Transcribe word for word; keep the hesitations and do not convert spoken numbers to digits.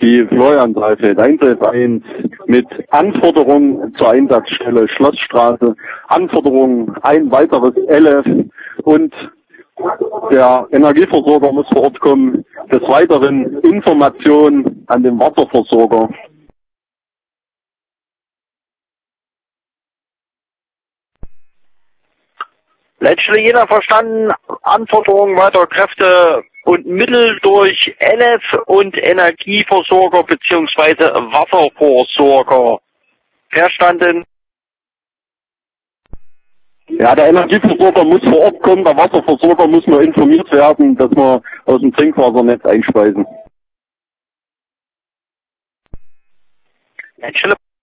die Florian Saalfeld eins elf eins mit Anforderungen zur Einsatzstelle Schlossstraße, Anforderungen ein weiteres L F und der Energieversorger muss vor Ort kommen. Des Weiteren Informationen an den Wasserversorger. Letztlich jeder verstanden, Anforderungen weiterer Kräfte und Mittel durch L F und Energieversorger bzw. Wasserversorger. Verstanden? Ja, der Energieversorger muss vor Ort kommen, der Wasserversorger muss nur informiert werden, dass wir aus dem Trinkwassernetz einspeisen. Letztlich